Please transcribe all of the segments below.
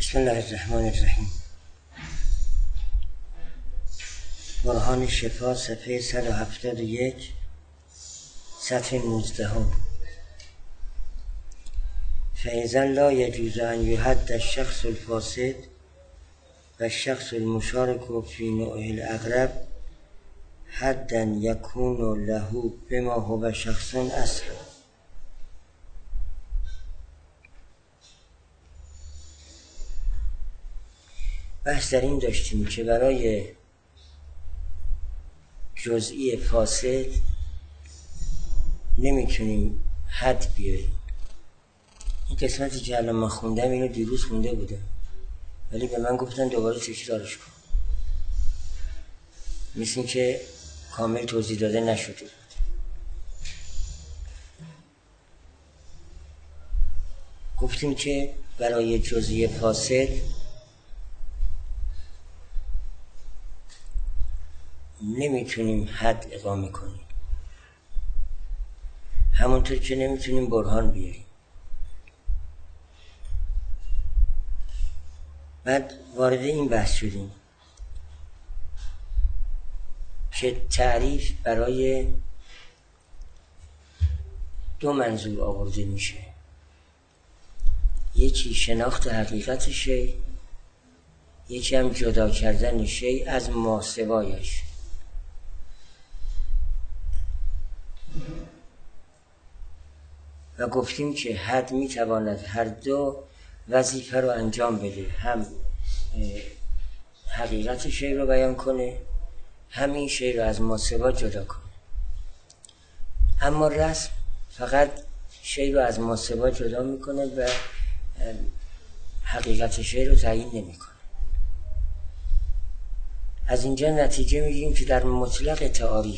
بسم الله الرحمن الرحیم. برهان شفا صفحه 171 صفحه 19. فإذا لا يجوز أن يحد الشخص الفاسد و الشخص المشارك في نوعه الأقرب حدا يكون له بما هو شخص أصلا. بحث در این داشتیم که برای جزئی فاسد نمیتونیم حد بیاریم. این قسمتی که الان من خوندم اینو دیروز خونده بودم، ولی به من گفتن دوباره تکرارش کن، مثل این که کامل توضیح داده نشده. گفتیم که برای جزئی فاسد نمیتونیم حد اقامه کنیم، همونطور که نمیتونیم برهان بیاریم. بعد وارد این بحث شدیم که تعریف برای دو منظور آورده میشه، یکی شناخت حقیقت شی، یکی هم جدا کردن شی از ماسوایش. و گفتیم که حد میتواند هر دو وظیفه رو انجام بده، هم حقیقت شی رو بیان کنه، همین شی رو از ماسوا جدا کنه. اما رسم فقط شی رو از ماسوا جدا میکنه و حقیقت شی رو تعیین نمیکنه. از اینجا نتیجه میگیم که در مطلق تعاریف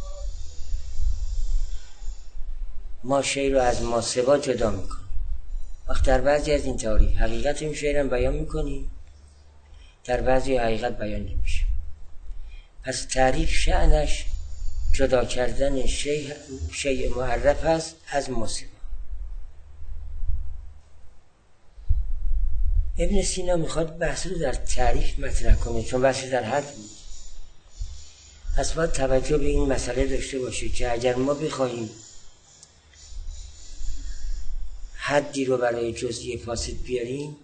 ما شی رو از ماسوا جدا میکنیم. وقت در بعضی از این تعاریف حقیقت این شی رو بیان میکنیم، در بعضی حقیقت بیان نمیشه. پس تعریف شأنش جدا کردن شی معرف است از ماسوا. ابن سینا میخواد بحث رو در تعریف مطرح کنه، چون بحث در حد بود. پس باید توجه به این مسئله داشته باشه که اگر ما بخواهیم حدی رو برای جزئی فاسد بیاریم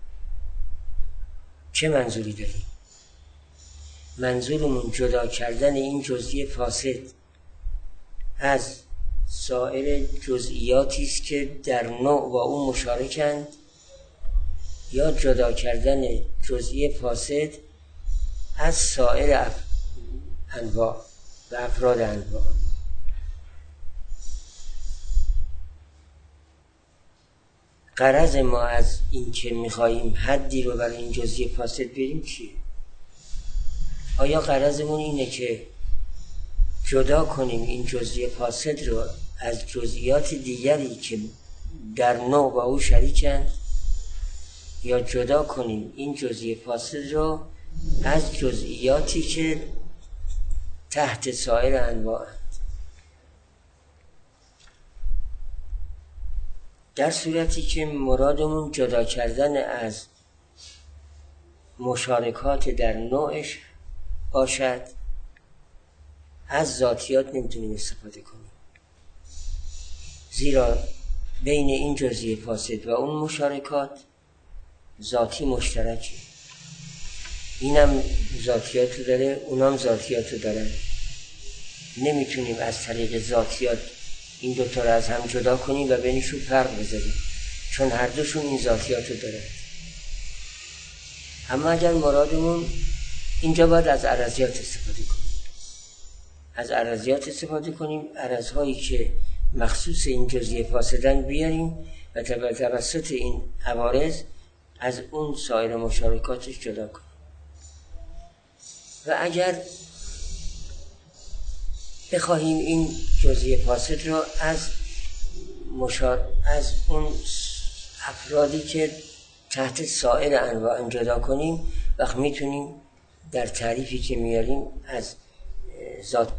چه منظوری داریم؟ منظورمون جدا کردن این جزئی فاسد از سایر جزئیاتی است که در نوع با او مشارکند، یا جدا کردن جزئی فاسد از سایر انواع و افراد انواع. غرض ما از این که میخواییم حدی رو برای این جزئی فاسد بیاریم چیه؟ آیا غرضمون اینه که جدا کنیم این جزئی فاسد رو از جزئیات دیگری که در نوع با او شریکند، یا جدا کنیم این جزئی فاسد رو از جزئیاتی که تحت سایر انواع؟ در صورتی که مرادمون جدا کردن از مشارکات در نوعش باشد، از ذاتیات نمیتونیم استفاده کنیم، زیرا بین این جزئی فاسد و اون مشارکات ذاتی مشترکه. اینم ذاتیاتو داره، اونم ذاتیاتو داره. نمیتونیم از طریق ذاتیات این دوتا رو از هم جدا کنیم و بینشون فرق بذاریم، چون هر دوشون این ذاتیاتو داره. اما اگر مرادمون اینجا باید از عرضیات استفاده کنیم، از عرضیات استفاده کنیم، عرضهایی که مخصوص این جزئی فاسدن بیاریم و توسط این عوارض از اون سایر مشارکاتش جدا کنیم. و اگر بخواهیم این جزئی فاسد رو از اون افرادی که تحت سایر انواع جدا کنیم، وقت میتونیم در تعریفی که میاریم از ذات.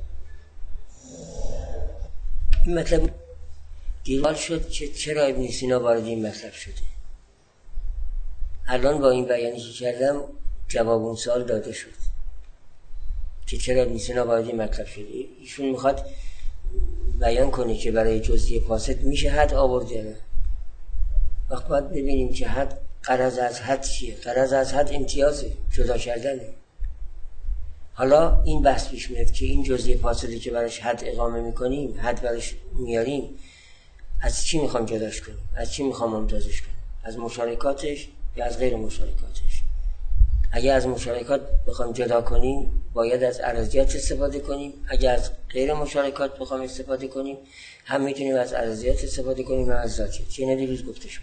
این مطلب دیوال شد که چرا ابن سینا وارد این مطلب شده. الان با این بیانی که کردم جواب اون سوال داده شد که چرا نیسنا وارد مطلب شده. ایشون میخواد بیان کنه که برای جزئی فاسد میشه حد آورده. وقت باید ببینیم که حد، غرض از حد چیه؟ غرض از حد امتیازه، جدا کردنه. حالا این بحث پیش میاد که این جزئی فاسدی که براش حد اقامه میکنیم، حد براش میاریم، از چی میخوام جداش کنیم؟ از چی میخوام ممتازش کنیم؟ از مشارکاتش یا از غیر مشارکاتش؟ اگر از مشارکات بخوام جدا کنیم باید از ارضیات استفاده کنیم. اگر از غیر مشارکات بخوام استفاده کنیم هم میتونیم از ارضیات استفاده کنیم و از ذاتیات. چه اینا دیروز گفته شد.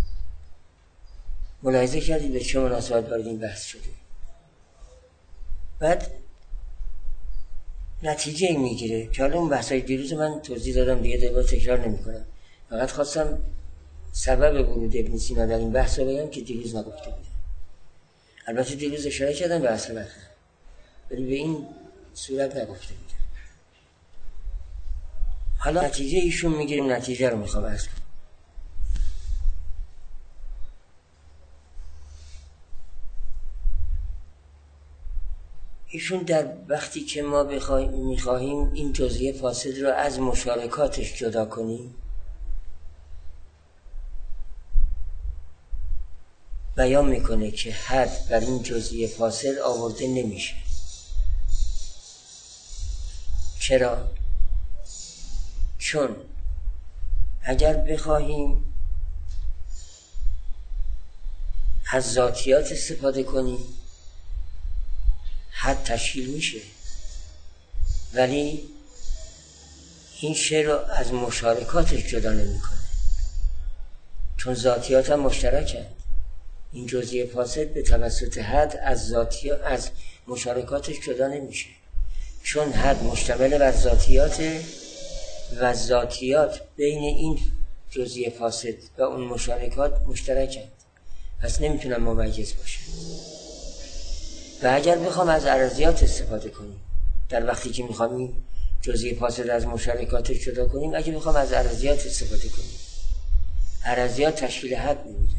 ملاحظه کردید به چه مناسبت وارد این بحث شده. بعد نتیجه ای میگیره که حالا اون بحثای دیروز من توضیح دادم دیگه دوباره تکرار نمی‌کنم. فقط خواستم سبب ورود ابن سینا در این بحث رو بگم که دیروز نگفته بودم. البته دیروز اشاره کردم به اصل مطلب، ولی به این صورت نگفته بودم. حالا نتیجه ایشون میگیریم، نتیجه رو میخوام عرض کنم. ایشون در وقتی که ما میخواهیم این جزئی فاسد رو از مشارکاتش جدا کنیم، بیان میکنه که حد بر این جزئی فاسد آورده نمیشه. چرا؟ چون اگر بخواهیم از ذاتیات استفاده کنیم حد تشکیل میشه، ولی این شی رو از مشارکاتش جدا نمیکنه، چون ذاتیات هم مشترکه. این جزئی فاسد به توسط حد از مشارکاتش جدا نمیشه، چون حد مشتمل بر ذاتیات و ذاتیات بین این جزئی فاسد و اون مشارکات مشترکند، پس نمیتونن ممیز باشه. و اگر بخوام از ارضیات استفاده کنیم در وقتی که میخوام این جزئی فاسد از مشارکاتش جدا کنیم، اگر بخوام از ارضیات استفاده کنیم، ارضیات تشکیل حد نمیدن.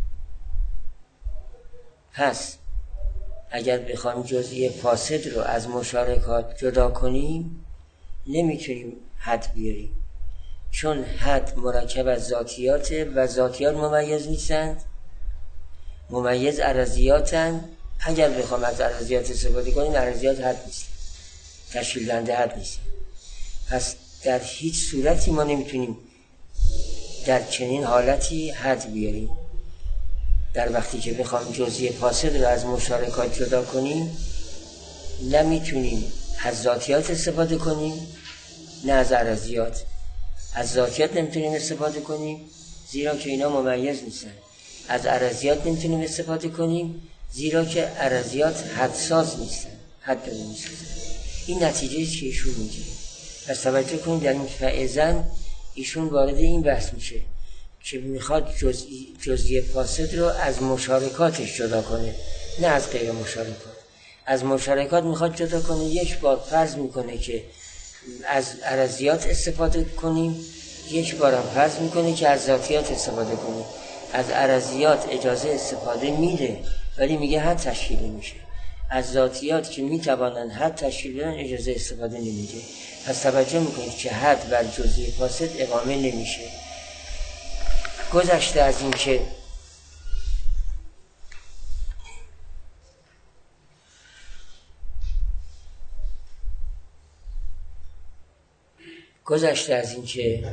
پس اگر بخوام جزئی فاسد رو از مشارکات جدا کنیم نمیتونیم حد بیاریم، چون حد مرکب از ذاتیات و ذاتیات ممیز نیستند، ممیز ارضیاتند. اگر بخوام از ارضیات استفاده کنیم ارضیات حد نیست، تشکیل دهنده حد نیست. پس در هیچ صورتی ما نمیتونیم در چنین حالتی حد بیاریم. در وقتی که بخوام جزئی فاسد رو از مشارکات جدا کنیم نمیتونیم از ذاتیات استفاده کنیم نه از ارضیات. از ذاتیات نمیتونیم استفاده کنیم زیرا که اینا ممیز نیستن. از ارضیات نمیتونیم استفاده کنیم زیرا که ارضیات حدساز نیستن، حد نیستن. این نتیجه که ایشون میگه. پس توجه کنید در این فائزن ایشون وارد این بحث میشه که میخواد جزئی فاسد رو از مشارکاتش جدا کنه نه از غیر مشارکات. از مشارکات میخواد جدا کنه، یک بار فرض میکنه که از ارضیات استفاده کنیم، یک بار هم فرض میکنه که از ذاتیات استفاده کنیم. از ارضیات اجازه استفاده میده ولی میگه حد تشکیل نمیشه. از ذاتیات که میتوانن حد تشکیل بدن اجازه استفاده نمیده. پس توجه میکنید که حد بر جزئی فاسد اقامه نمیشه. گذشته از این که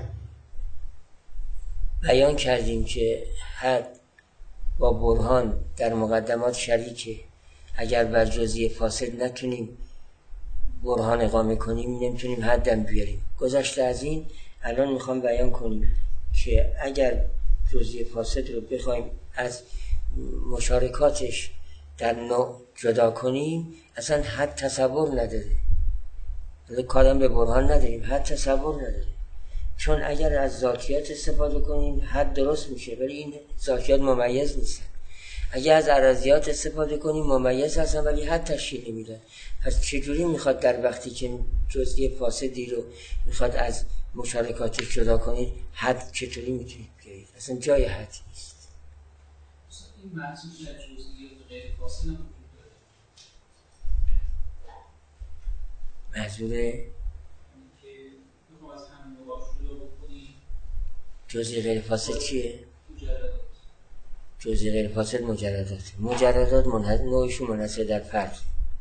بیان کردیم که حد با برهان در مقدمات شریکه. اگر بر جزئی فاسد نتونیم برهان اقامه کنیم نمیتونیم حدم بیاریم. گذشته از این الان میخوام بیان کنیم که اگر جزئی فاسد رو بخوایم از مشارکاتش در نوع جدا کنیم اصلا حد تصور نداره. کارم به برهان نداریم، حد تصور نداره. چون اگر از ذاتیات استفاده کنیم حد درست میشه ولی این ذاتیات ممیز نیستن. اگر از ارضیات استفاده کنیم ممیز هستن ولی حد تشکیل نمیدن. پس چجوری میخواد در وقتی که جزئی فاسدی رو میخواد از مشارکاتش جدا کنید حد چطوری میتونید بیارید؟ اصلا جای حد نیست. این محصول در جزئیات غیر فاصل هم وجود داره. منظور که بخوام از هم نگاه شروع بکنی جزئی غیر فاصل چیه؟ مجردات. جزئی غیر فاصل مجردات نوعشون منحصر در فرد.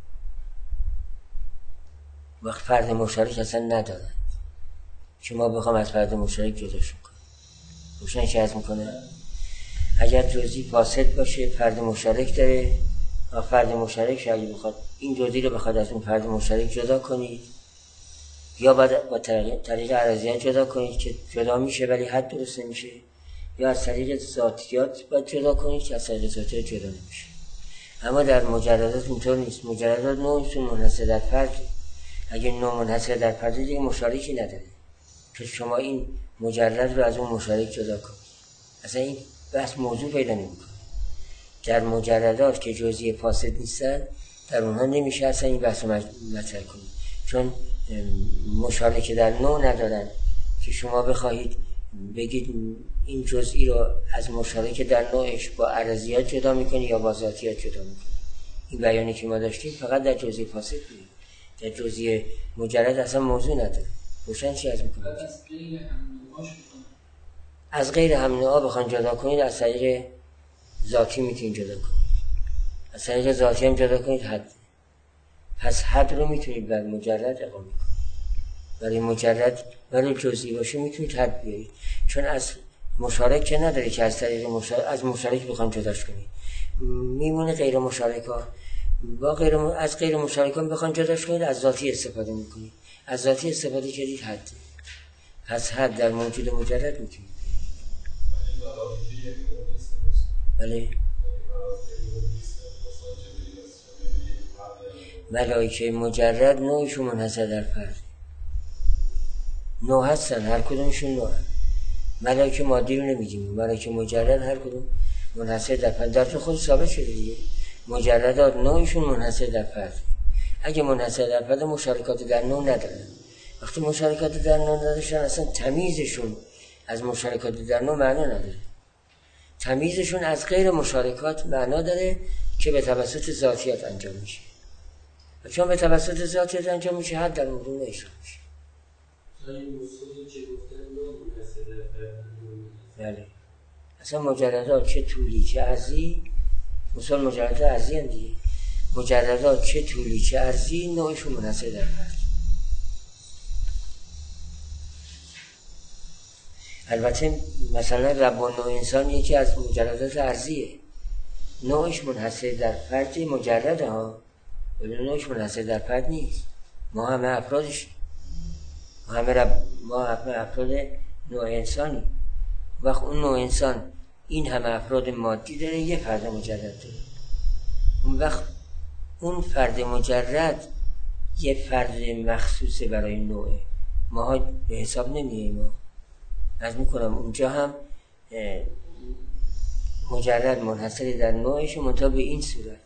وقت فرد مشترک اصلا ندارن که ما بخوام از فرد مشترک جداشون کنیم. روشن چه عرض میکنه؟ اگر جزئی فاسد باشه فرد مشترک داره و فرد مشترک اگه بخواد این جزئی رو بخواد از اون فرد مشترک جدا کنید یا باید با طریق عرضیات جدا کنید که جدا میشه ولی حد درست نمیشه، یا از طریق ذاتیات باید جدا کنید که از طریق ذاتیات جدا نمیشه. اما در مجردات اینطور نیست. مجردات نوعشون منحصر در فرد. اگه نوع منحصر در فرد دیگه مشارکی نداره که شما این مجرد رو از اون مشارک جدا کنید. اصلا این بحث موضوع پیدا نمیکنه. در مجردات که جزئی فاسد نیستن در اونها نمیشه اصلا این بحث رو مطرح کنید، چون مشارک در نوع ندارن که شما بخواهید بگید این جزئی رو از مشارک در نوعش با عرضیات جدا میکنی یا با ذاتیات جدا میکنی. این بیانی که ما داشتیم فقط در جزئی فاسد بود. در جزئی مجرد اصلا موضوع نداره. روشن چی از میکنید؟ از غیر هم نوعا بخوان جدا کنید از طریق ذاتی میتونید جدا کنید. از طریق ذاتی هم جدا کنید حد. پس حد رو میتونید بر مجرد اقامه کنید. برای مجرد برای جزئی باشه میتونید حد بیارید، چون از مشارک که نداره که از طریق از مشارک بخوان جداش کنید. میمونه غیر مشارک ها. از غیر مشارک ها بخوان جداش کنید از ذاتی استفاده میکنید. از ذاتی استفاده کردید حد. پس حد در موجود مجرد میتونید. بله. ملائکه مجرد نوعشون منحصر در فرد. نوع هستن، هر کدومشون نوع. ملائکه مادی رو نمیگیم. ملائکه مجرد هر کدوم منحصر در فرد. در تو خود ثابت شده دیگه. مجردات نوعشون منحصر در فرد. اگه منحصر در فرد مشارکات در نوع ندارن. وقتی مشارکات در نوع نداشتن اصلا تمیزشون از مشارکات در نوع معنا نداره. تمیزشون از غیر مشارکات معنا داره که به توسط ذاتیات انجام میشه. و چون به توسط ذاتیات انجام میشه حد در موضوع اجرا میشه. بله. اصلا مجردات چه طولی چه عرضی، مثال مجردات عرضی هم دیگه. مجردات چه طولی چه عرضی نوعشون منحصر در فرد. البته مثلا رب و نوع انسان یکی از مجردات عرضیه. نوعش منحصر در فرد مجرده ها، ولی نوعش منحصر در فرد نیست. ما همه افرادش، ما همه افراد نوع انسانی. وقت اون نوع انسان این همه افراد مادی داره، یه فرد مجرد داره. اون وقت اون فرد مجرد یه فرد مخصوصه برای نوعه. ما به حساب نمیاییم. از میکنم اونجا هم مجرد منحصر در نوعش منتها به این صورت.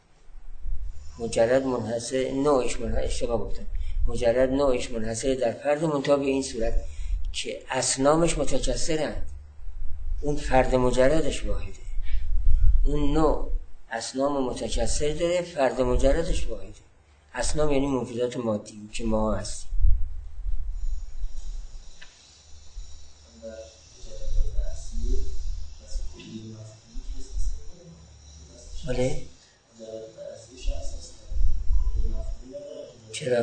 مجرد منحصر نوعش منحصر اشتباه گفتم. مجرد نوعش منحصر در فرد منتها به این صورت که اصنامش متکثرند. اون فرد مجردش واحده. اون نوع اصنام متکثر داره، فرد مجردش واحده. اصنام یعنی موجودات مادی که ما هستیم. بله؟ چرا؟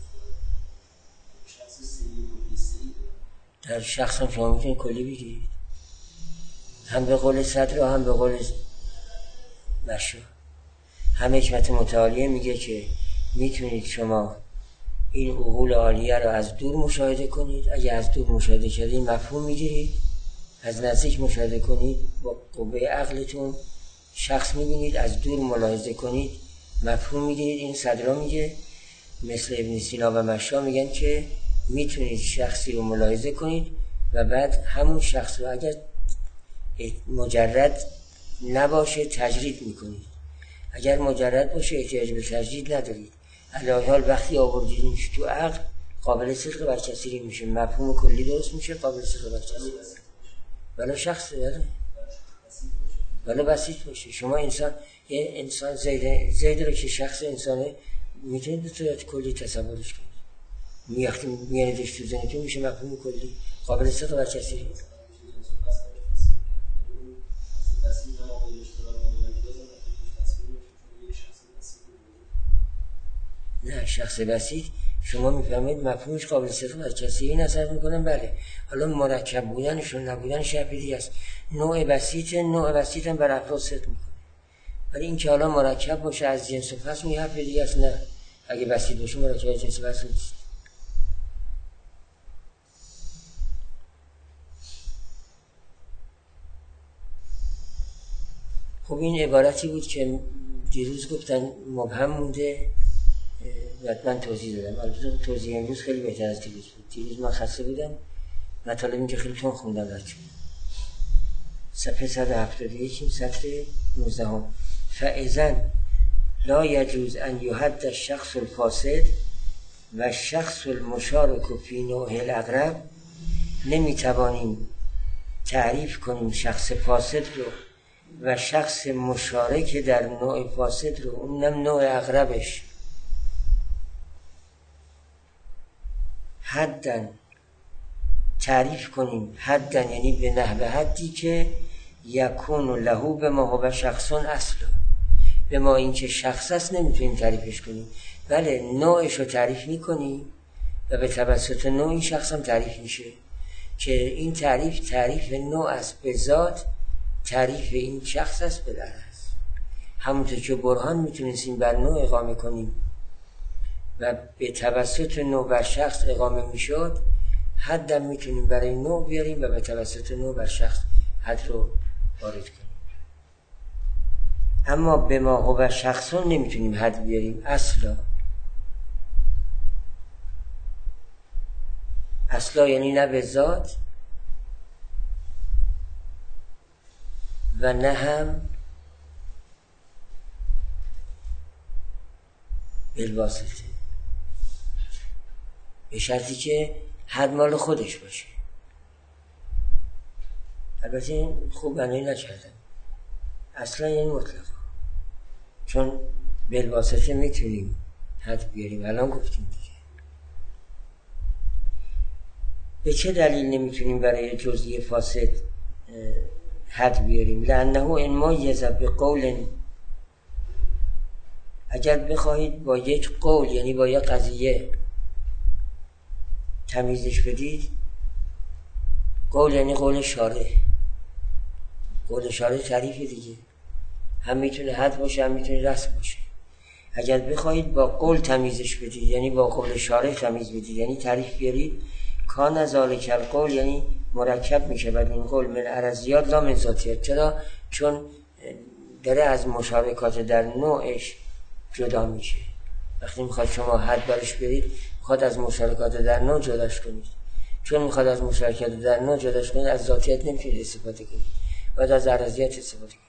در شخص هم شما میتونید کلی بگید، هم به قول صدر و هم به قول مشروع. هم حکمت متعالیه میگه که میتونید شما این عقول عالیه رو از دور مشاهده کنید. اگه از دور مشاهده کردید مفهوم میگیرید، از نزدیک مشاهده کنید با قوه عقلتون شخص میبینید، از دور ملاحظه کنید مفهوم میگیرید. این صدرا میگه، مثل ابن سینا و مشا میگن که میتونید شخصی رو ملاحظه کنید و بعد همون شخص رو اگر مجرد نباشه تجرید میکنید. اگر مجرد باشه احتیاج به تجرید ندارید. علاوه حال وقتی آوردیدش تو عقل قابل صدق برچسبی میشه، مفهوم کلی درست میشه، قابل صدق برچسبی. ولی شخص داره. ولی بسیط باشه. شما یه انسان زید رو که شخص انسانه میتونید به صورت کلی تصورش کنید. وقتی میاریدش تو ذهنتون میشه مفهوم کلی قابل صدق و کسی. نه، شخص بسیط شما میفهمید مفهومش قابل صدق و کسی. این اثر میکنم بله. حالا مرکب بودنش و نبودنش یه دیگه است. نوع بسیط هم بر افراد صدق میکنه، ولی این که حالا مرکب باشه از جنس و فصل یه دیگه است. نه، اگه بسیط باشه مرکب از جنس و فصل نیست. خب این عبارتی بود که دیروز گفتن مبهم مونده، من توضیح دادم. البته توضیح امروز خیلی بهتر از دیروز بود. دیروز من خسته بودم، مطالبی که خیلی تون خوندم بچه‌ها. صفحه 171 صفحه 19. فاذا لا يجوز ان يحد الشخص الفاسد و الشخص المشارك فی نوع الاقرب. نمیتوانیم تعریف کنیم شخص فاسد رو و شخص مشارک در نوع فاسد رو، اونم نوع اقربش، حدن تعریف کنیم. حدن یعنی به نحو حدی که یکون له به ما هو شخصون اصلا. به ما این که شخص است نمیتونیم تعریفش کنیم، بله نوعش رو تعریف میکنیم و به توسط نوع این شخص هم تعریف میشه که این تعریف نوع است به ذات، تعریف این شخص است به لحظ. همونطور که برهان میتونستیم بر نوع اقامه کنیم و به توسط نوع بر شخص اقامه میشد، حدم میتونیم برای نوع بیاریم و به توسط نوع بر شخص حد رو وارد کنیم. اما به ما هو شخصون نمیتونیم حد بیاریم اصلا یعنی نه به ذات و نه هم بالواسطه، به شرطی که حد مال خودش باشه. البته خوب بنایی نکردم، اصلا یعنی مطلقا، چون بالواسطه میتونیم حد بیاریم. الان گفتیم دیگه. به چه دلیل نمیتونیم برای جزئی فاسد حد بیاریم؟ لانه انما یذب بقول، اگر بخواهید با یک قول یعنی با یک قضیه تمیزش بدید، قول یعنی قول شارع. قول شارع تعریف دیگه، هم میتونه حد باشه هم میتونه رسم باشه. اگر بخواهید با قول تمیزش بدید یعنی با قول شارع تمیز بدید یعنی تعریف بیارید، کان ذالک القول یعنی مرکب میشه بعد این قول من عرضیات لا من ذاتیات. چرا؟ چون داره از مشارکات در نوعش جدا میشه. وقتی میخواد شما حد برش برید میخواد از مشارکات در نوع جداش کنید. چون میخواد از مشارکات در نوع جداش کنید از ذاتیات نمیتونید استفاده کنید، باید از عرضیات استفاده کنید.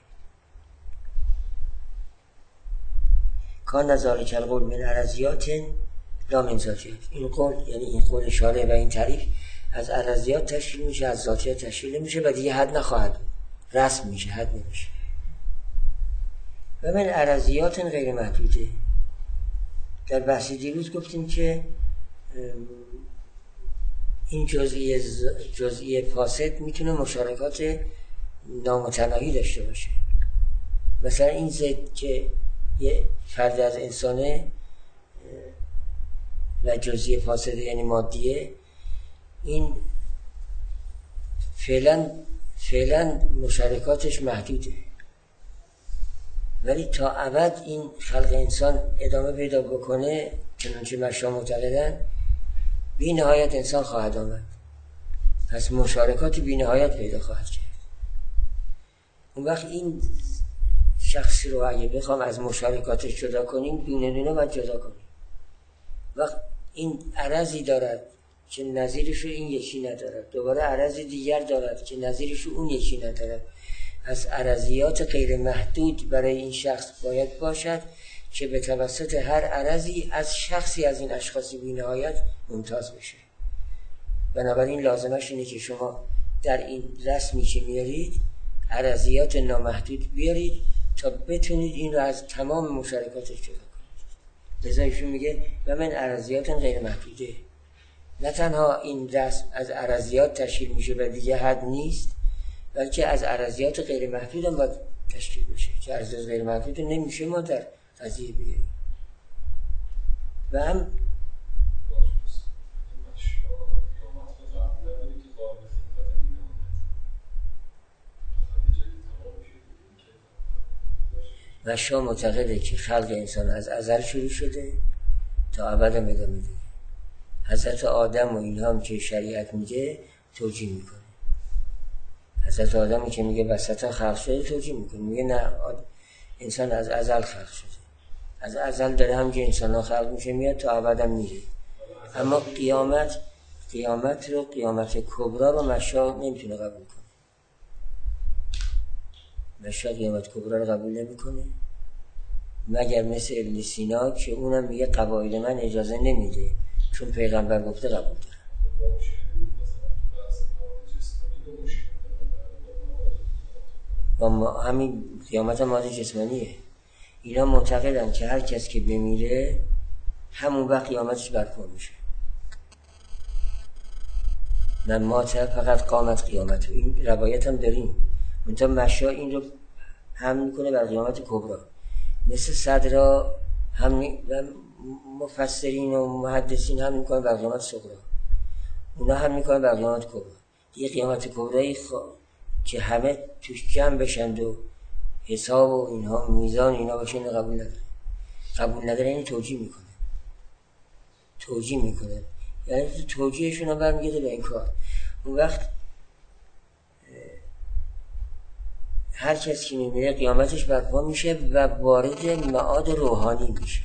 کان ذالک القول من عرضیات لا من ذاتیات. این قول یعنی این قول شارع و این تعریف از عرضیات تشکیل میشه، از ذاتیات تشکیل میشه و دیگه حد نخواهد، رسم میشه، حد نمیشه. و من عرضیات غیر محدوده. در بحث دیروز گفتیم که این جزئی فاسد میتونه مشارکات نامتناهی داشته باشه. مثلا این زید که یه فرد از انسانه و جزئی فاسده یعنی مادیه، این فعلا مشارکاتش محدوده، ولی تا ابد این خلق انسان ادامه پیدا بکنه چنانچه مشا معتقدن بی نهایت انسان خواهد آمد. پس مشارکات بی نهایت پیدا خواهد کرد. اون وقت این شخصی رو اگه بخوام از مشارکاتش جدا کنیم دونه دونه باید جدا کنیم. وقت این عرضی دارد که نظیرش رو این یکی ندارد، دوباره عرضی دیگر دارد که نظیرش رو اون یکی ندارد. از عرضیات غیر محدود برای این شخص باید باشد که به توسط هر عرضی از شخصی از این اشخاصی بی نهایت ممتاز بشه. بنابراین لازمش اینه که شما در این رسمی که میارید ارضیات نامحدود بیارید تا بتونید این رو از تمام مشارکاتش جدا کنید. لذا ایشون میگه و من ارضیات غیر محدوده. نه تنها این رسم از ارضیات تشکیل میشه و دیگه حد نیست، بلکه از ارضیات غیر محدود هم باید تشکیل بشه که ارضیات غیر محدود نمیشه ما در قضیه بیاریم. و هم مشا معتقده که خلق انسان از ازل شروع شده تا ابد هم ادامه داره. حضرت آدم و اینها هم که شریعت میگه توجیه میکنه. حضرت آدمی که میگه وسطا خلق شده توجیه میکنه، میگه نه انسان از ازل خلق شده، از ازل داره هم که انسان ها خلق میشه میاد تا ابد هم میره. اما قیامت رو، قیامت کبرا رو مشا نمیتونه قبول کنه. مشا قیامت کبرا رو قبول نمیکنه مگر مثل ابن سینا که اونم میگه قواعد من اجازه نمیده چون پیغمبر گفته قبول داره. و همین قیامت ماده جسمانیه. اینا معتقدن که هر کس که بمیره همون وقت قیامتش برپا میشه. من مات فقط قامت قیامت. این روایت هم داریم. منتها مشا این رو هم میکنه بر قیامت کبرا، مثل صدرا هم و مفسرین و محدثین هم میکنه بر قیامت صغرا، اونا هم میکنه بر قیامت کبرا. یه قیامت کبرایی که همه توش جمع بشند و حساب و اینها میزان اینا باشه، اینو قبول نداره. این توجیه میکنه یعنی توجیهشون هم برمیگرده به این کار. اون وقت هر کسی که میمیره قیامتش برپا میشه و وارد معاد روحانی میشه.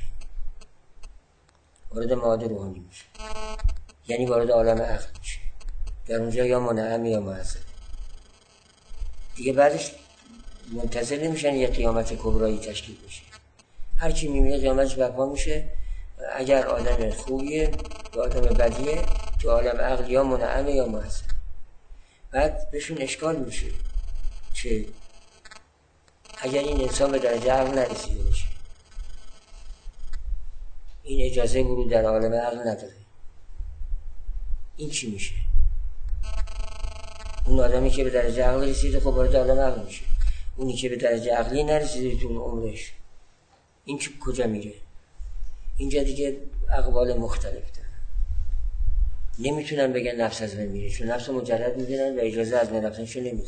یعنی وارد عالم عقل میشه. در اونجا یا منعم یا معذب. دیگه بعدش منتظر نمیشن یه قیامت کبرایی تشکیل بشه. هر کی میمیره قیامتش برپا میشه. اگر آدم خوبیه یا آدم بدیه تو عالم عقل یا منعم یا معذب. بعد بهشون اشکال میشه که اگر این انسان به درجه عقل نرسیده باشه، این اجازه ورود در عالم عقل نداره، این چی میشه؟ اون آدمی که به درجه عقل رسیده خب وارد عالم عقل میشه. اونی که به درجه عقلی نرسیده تو عمرش، این کجا میره؟ اینجا دیگه اقوال مختلف دارن. نمیتونن بگن نفس از من میره، چون نفس مجرد میدونن و اجازه از من رفتنشو نمیده.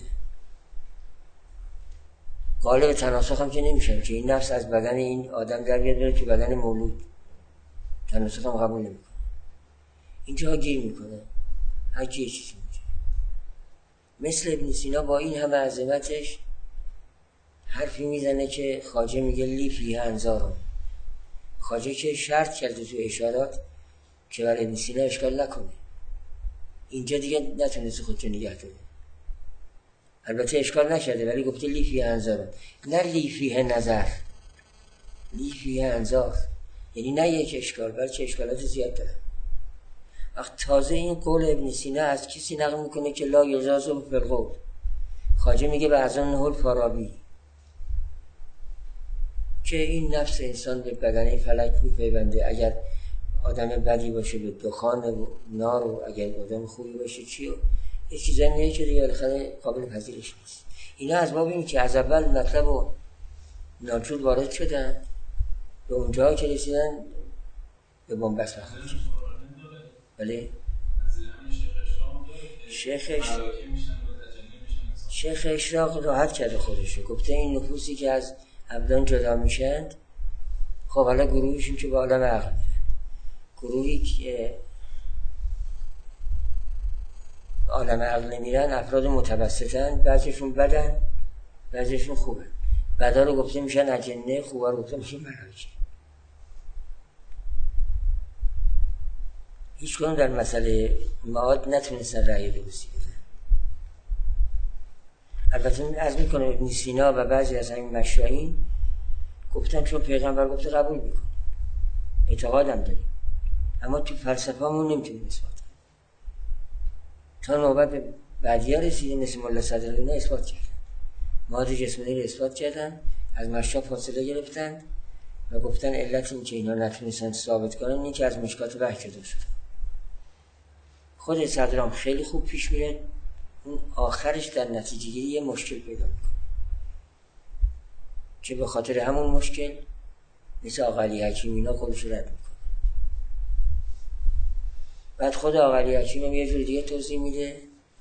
قالب تناسخ هم که نمیشن که این نفس از بدن این آدم در بیاد تو بدن مولود. تناسخ هم قبول نمیکنه. اینجا گیر میکنه. هر کی چیزی میگه. مثل ابن سینا با این همه عظمتش حرفی میزنه که خواجه میگه لی فیه انظارم. خواجه که شرط کرده تو اشارات که برای ابن سینا اشکال نکنه. اینجا دیگه نتونسته خودشو نگه داره. البته اشکال نشده ولی گفته لی فیه انظارم، نه لی فیه نظر، لی فیه انظار. یعنی نه یک اشکال بلکه اشکالات زیاد داره. وقت تازه این قول ابن سینا از کسی نقل میکنه که لا یجازو فی القول. خواجه میگه به اذن الفارابی که این نفس انسان به بدنه فلک میپیونده. اگر آدم بدی باشه به دخان و نار و اگر آدم خوبی باشه چی و یه چیزایی میگه که دیگه بالاخره قابل پذیرش نیست. اینا از باب این که از اول مطلب و ناچود وارد شدن به اونجا که رسیدن به بنبست بخورد. بله شیخ اشراق راحت کرده خودشه، گفته این نفوسی که از ابدان جدا میشند خب حالا گروهشون که به عالم عقل میرن، گروهی که عالم عقل نمیرن افراد متوسطن، بعضیشون بدن بعضیشون خوبن. بعدا رو گفته میشن اجنه، خوبا رو گفته میشن ملائکه. هیچ کنون در مسئله معاد نتونستن رأی درستی بدن. البته عرض میکنه ابن سینا و بعضی از همین مشایخ گفتن چون پیغمبر گفته قبول میکن، اعتقادم داریم، اما تو فلسفه همون نمیتونیم اثبات کنیم. تا نوبت بعدی ها رسیده مثل ملا صدرالی اثبات کرد. معاد جسمانی رو اثبات کردن، از مشرب فاصله گرفتن و گفتن علت این که اینا نتونستن ثابت کنن اینه که از مشکات وحی جدا شدن. خود صدرام خیلی خوب پیش میره، اون آخرش در نتیجه گیری یه مشکل پیدا میکنه که به خاطر همون مشکل مثل آقا علی حکیم اینا خودش رو رد میکنه. بعد خود آقا علی حکیم هم یه جور دیگه توضیح میده،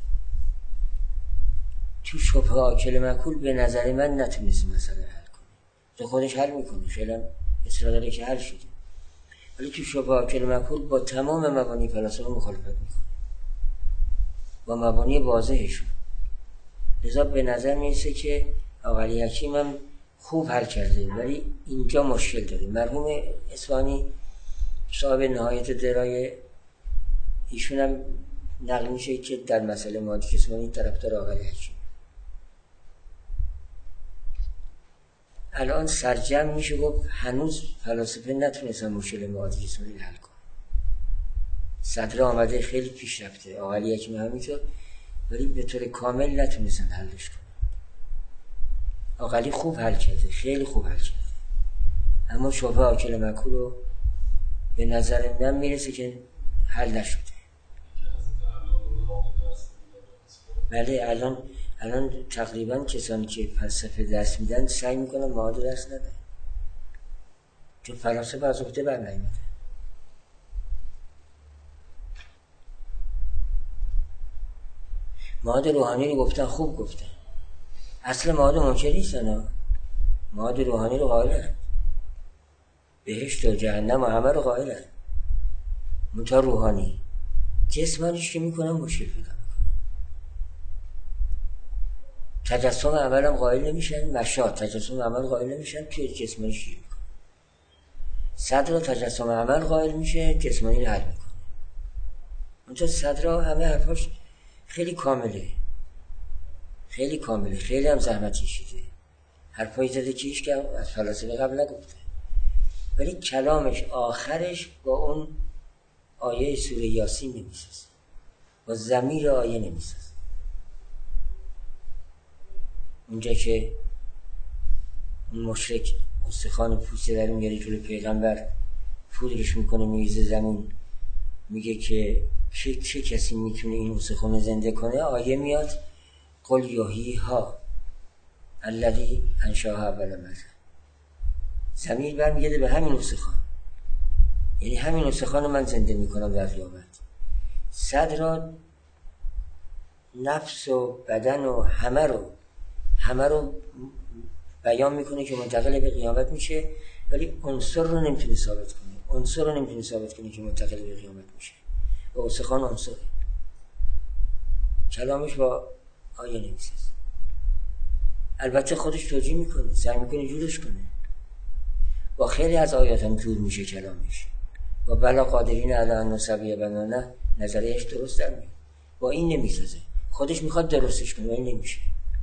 تو شبه آکل مکول به نظر من نتونست مسئله حل کنه، تو خودش حل میکنه، خیلی اصرار داره که حل شده، ولی تو شبه آکل مکول با تمام مبانی فلسفه مخالفت میکنه، با مبانی واضحشون. لذا به نظر میرسه که آقا علی حکیم هم خوب حل کرده، ولی اینجا مشکل داره. مرحوم اصفهانی صاحب نهایت درای، ایشون هم نقل میشه که در مسئله معاد جسمانی طرفدار آقا علی حکیم. الان سرجم میشه گفت هنوز فلاسفه نتونستن مشکل معاد جسمانی حل کنن. صدر آمده خیلی پیش رفته، آقا علی حکیم همینطور، ولی به طور کامل نتونستن حلش کنن. آقا علی خوب حل کرده، خیلی خوب حل کرده، اما شبه آکل مکول رو به نظر من میرسه که حل نشده. بله الان تقریبا کسانی که فلسفه درس میدن سعی میکنن معاد درس ندن، چون فلسفه از عهده بر نیامده. معاد روحانی رو گفتن، خوب گفتن، اصل معاد منکر نیستن، معاد روحانی رو قائلن، بهشت و جهنم و همه رو قائلن، منتها روحانی جسمانیش که میکنن مشکل پیدا میکنن. تجسم عمل هم قائل نمیشن، مشاهد تجسم عمل قائل نمیشن، توی جسمانیش گیر میکنن. صدر تجسم عمل قائل میشه، جسمانی رو حل میکنه. منتها صدر همه حرفاش خیلی کامله، خیلی کامله، خیلی هم زحمت کشیده، حرفایی زده که هیچ که از فلاسفه قبل نگفته، ولی کلامش آخرش با اون آیه سوره یاسین نمیسازه، با ضمیر آیه نمیسازه. اونجا که اون مشرک استخوان پوسته در میاره جلو پیغمبر، پودرش میکنه میریزه زمین، میگه که چه کسی میتونه این استخوان زنده کنه؟ آیه میاد قل یحییها الذی انشاها اول مرة. ضمیر برمیگرده به همین استخوان، یعنی همین استخوان من زنده میکنم در قیامت. صدر نفس و بدن و همه رو بیان میکنه که منتقل به قیامت میشه، ولی عنصر رو نمیتونه ثابت کنه، که منتقل به قیامت میشه. و استخوان عنصره، کلامش با آیه نمیسازه. البته خودش توجیه میکنه، سعی میکنه جورش کنه، با خیلی از آیات هم جور میشه کلامش، با بلا قادرین علی ان نسوی بنانه نظریهش درست در میاد، با این نمیسازه، خودش میخواد درستش کنه و این نمیشه.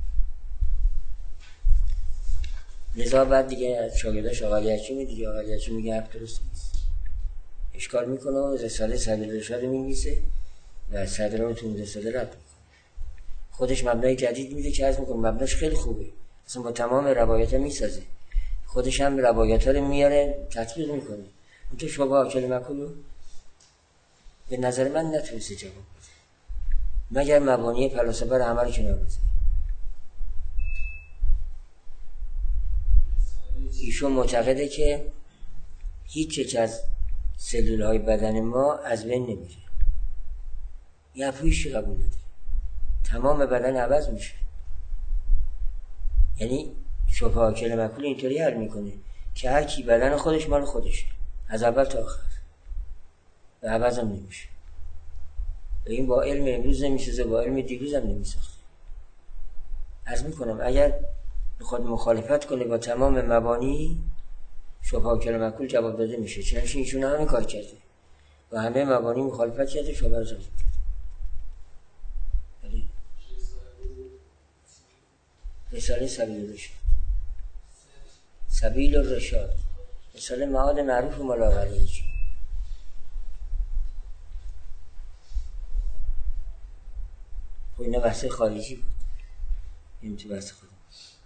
لذا بعد دیگه شاگرداش آقا علی حکیم دیگه، آقا علی حکیم میگه حرف درست نیست، اشکال میکنه و رساله سبیل الرشاد می‌نویسه و صدر رو تو رساله رد میکنه. خودش مبنای جدید میده که عرض میکنه مبناش خیلی خوبه، اصلا با تمام روایت‌ها میسازه، خودش هم روایت‌ها رو میاره تطبیق میکنه. اون تو شبه آکل مکول رو به نظر من نتونسته جواب بده، مگر مبانی فلسفه رو همه رو کنار بزنه. ایشون معتقده که هیچ یک از سلول‌های بدن ما از بین نمیره، یه حرفیش قبول نداره، تمام بدن عوض میشه. یعنی شبه آکل مکول اینطوری حل میکنه که هر کی بدن خودش مال خودشه از اول تا آخر و عوض هم نمیشه. و این با علم امروز نمیسازه، با علم دیروز هم نمیساخته. عرض میکنم اگر خود مخالفت کنه با تمام مبانی، شبه آکل مکول جواب داده میشه. چنانچه ایشون همین کار کرده و همه مبانی مخالفت کرده، شبه رو جواب کرده. رساله سبیل الرشاد، رساله معاد معروف و ملاقلی. خب اینا بحث خارجی بود، این تو بحث خودم.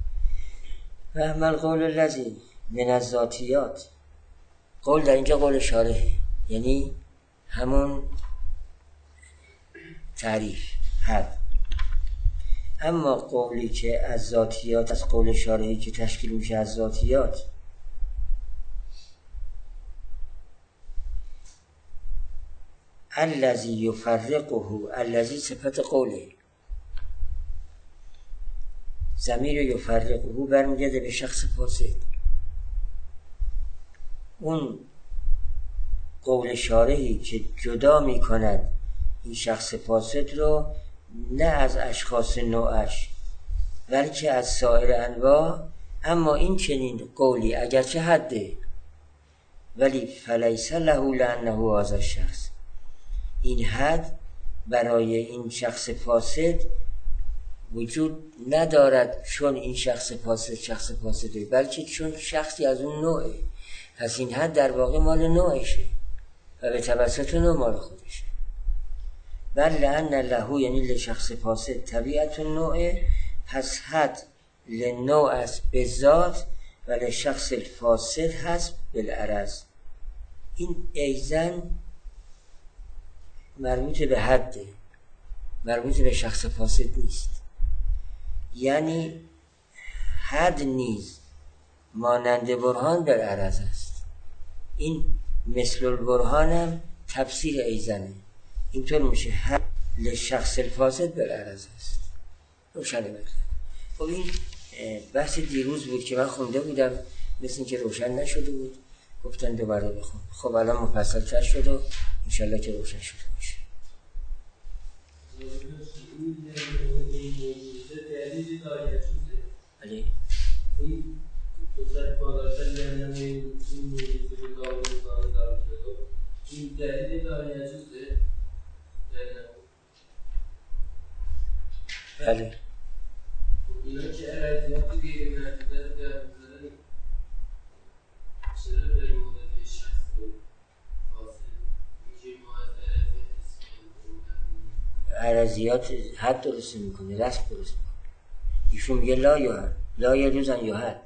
و اما القول الذی من الذاتیات، قول در اینجا قول شارحه، یعنی همون تعریف حد. اما قولی که از ذاتیات، از قول شارحی که تشکیل میشه از ذاتیات، الذی یفرقه، الذی صفت قوله، ضمیر یفرقه برمیگرده به شخص فاسد. اون قول شارحی که جدا میکند این شخص فاسد رو نه از اشخاص نوعش بلکه از سایر انواع، اما این چنین قولی اگرچه حده ولی فلیس له لانه هذا الشخص، این حد برای این شخص فاسد وجود ندارد چون این شخص فاسده، بلکه چون شخصی از اون نوعه. پس این حد در واقع مال نوعشه و به توسط نوع مال خودشه. بل لأن له یعنی لشخص فاسد طبیعت نوعه، پس حد لنوع است به ذات و لشخص فاسد هست بالعرض. این ایزن مربوط به حده، مربوط به شخص فاسد نیست. یعنی حد نیز مانند برهان بالعرض است. این مثل البرهان هم تفسیر ایزنه. اینطور میشه حد لشخص الفاسد بالعرض است. روشنه بکنه. خب این بحث دیروز بود که من خونده بودم، مثل اینکه روشن نشده بود، گفتن دوباره بخون. خب الان مفصل تر شد و انشالله که روشن شده باشه. بله این دوست بالاتر یعنی این این دلیل داره چیزه. بله اینا که ارادیات غیر محدوده در مورد چرا در مورد شخص فاسد میگه ما از ارادیات حد درست میکنه، رسم درست میکنه. ایشون میگه لا یجوز ان یحد،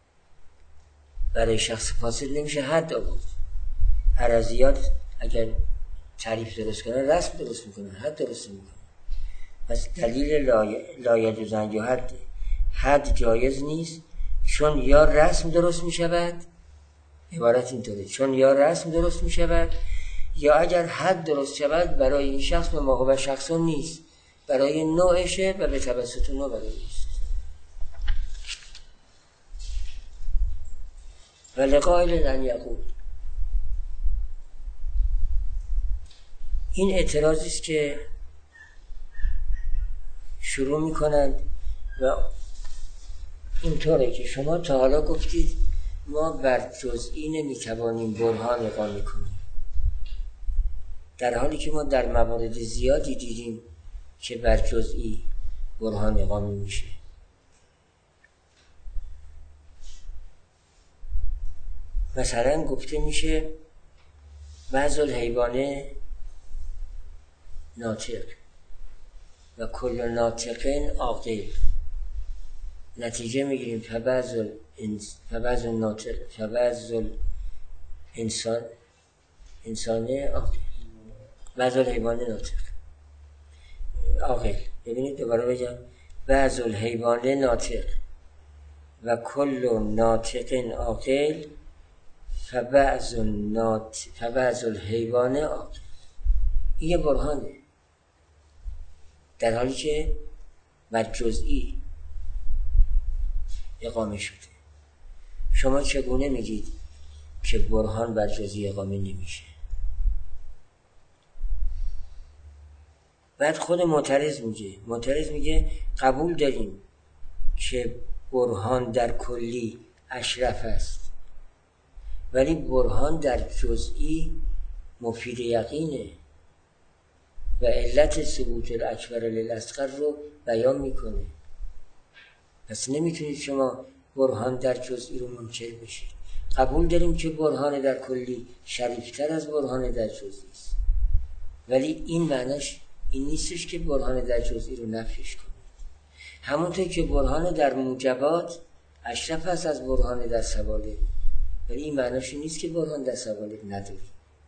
برای شخص فاسد نمیشه حد آورد. ارادیات اگر تعریف درست کنه رسم درست میکنه، حد درست میکنه. پس دلیل لا یجوز ان یحد، حد جایز نیست چون یا رسم درست میشود، عبارت اینطوره، چون یا رسم درست میشود یا اگر حد درست شود برای این شخص به موقع شخصون نیست، برای نوعشه و به توسط نوع برای نیست. و لقائل ان یقول، این اعتراضی است که شروع میکنند و اینطوره که شما تا حالا گفتید ما بر جزئی نمیتوانیم برهان اقامه کنیم، در حالی که ما در موارد زیادی دیدیم که بر جزئی برهان اقامه میشه. مثلا گفته میشه بعض الحیوان ناطق و کل ناطقین عاقل، نتیجه میگیریم فبعض الناطق فبعض انسان عاقل، بعض الحیوان ناطق عاقل. ببینید دوباره بگم، بعض الحیوان ناطق و کل ناطق عاقل فبعض الحیوان عاقل. این یه برهانه، در حالی که بر جزئی اقامه شده. شما چگونه میگید که برهان بر جزئی اقامه نمیشه؟ بعد خود معترض میگه قبول داریم که برهان در کلی اشرف است، ولی برهان در جزئی مفید یقینه و علت ثبوت الاکبر للاصغر رو بیان میکنه. پس نمیتونید شما برهان در جزئی رو منکر بشید. قبول داریم که برهان در کلی شریفتر از برهان در جزئی است، ولی این معنیش این نیستش که برهان در جزئی رو نفیش کنید. همونطور که برهان در موجبات اشرف هست از برهان در سوالب، ولی این معناش نیست که برهان در سوالب نداری.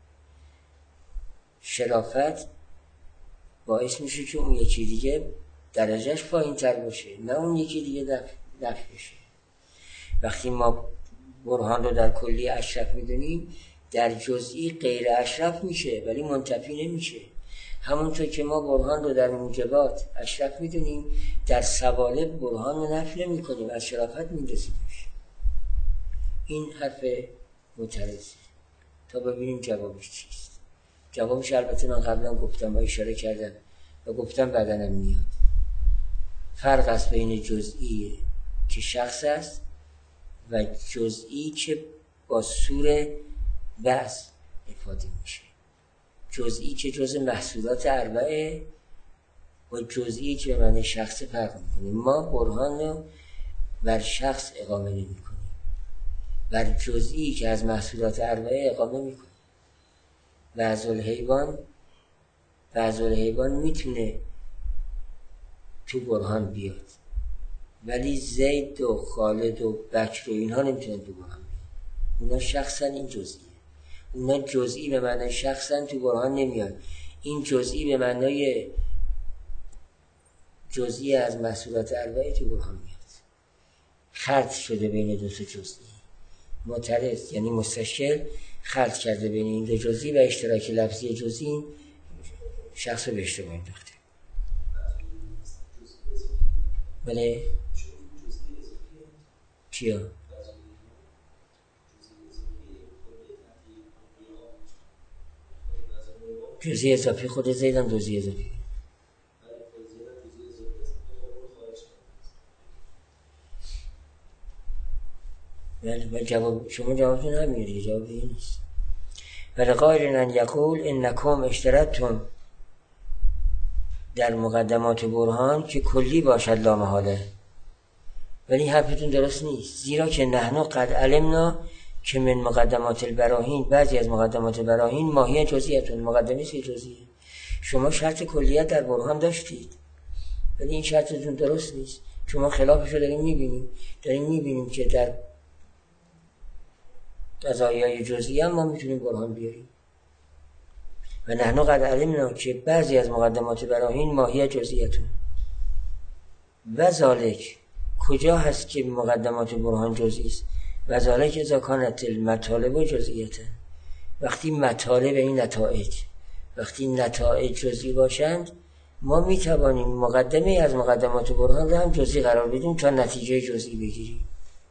شرافت باعث میشه که اون یکی دیگه درجهش پایین تر باشه، نه اون یکی دیگه نفی بشه. وقتی ما برهان رو در کلی اشرف میدونیم، در جزئی غیر اشرف میشه ولی منتفی نمیشه. همونطور که ما برهان رو در موجبات اشرف میدونیم، در سوالب برهان رو نفی نمیکنیم، از شرافت میندازیمش. این حرف معترضه. تا ببینیم جوابش چیست. جوابش البته من قبلا گفتم و اشاره کردم و گفتم بدنم میاد. فرق است بین جزئی که شخص است و جزئی که با سور بعض افاده میشه. جزئی که جز محصولات اربعه و جزئی که به معنی شخص فرق میکنه. ما برهان رو بر شخص اقامه نمی کنیم، بر جزئی که از محصولات اربعه اقامه میکنیم. بعض الحیوان میتونه تو برهان بیاد، ولی زید و خالد و بکر و اینها نمیتونن تو برهان بیاد. اونا شخصن، این جزئیه. اونا جزئی به معنای شخصن، تو برهان نمیاد. این جزئی به معنای جزئی از محصولات اربعه تو برهان میاد. خلط شده بین دو تا جزئی. معترض یعنی مستشکل خلط کرده بین این دو جزئی و اشتراک لفظی جزئی شخص رو به اشتباه انداخته. بله کیا؟ جزئی اضافی خود زیدم جزئی اضافی. ولی جواب شما جوابتون همینه دیگه، جواب دیگه نیست. ولی غیر ان یقول انکم اشترطتم در مقدمات برهان که کلی باشد لا محاله. ولی حرفتون درست نیست، زیرا که نحن قد علمنا که من مقدمات البراهین، بعضی از مقدمات البراهین ماهی جزئیتون، مقدمه سی جزئیه. شما شرط کلیت در برهان داشتید ولی این شرطتون درست نیست. شما خلافش رو داریم میبینیم که در قضایای جزئی هم ما میتونیم برهان بیاریم. و نحن قد علمنا که بعضی از مقدمات براهین ماهی جزئیتون. و ذالک کجا هست که مقدمات برهان جزئی است؟ و ذالک اذا کانت المطالب جزئیته، وقتی مطالب این نتایج جزئی باشند، ما میتوانیم مقدمه از مقدمات برهان را هم جزئی قرار بدیم تا نتیجه جزئی بگیریم.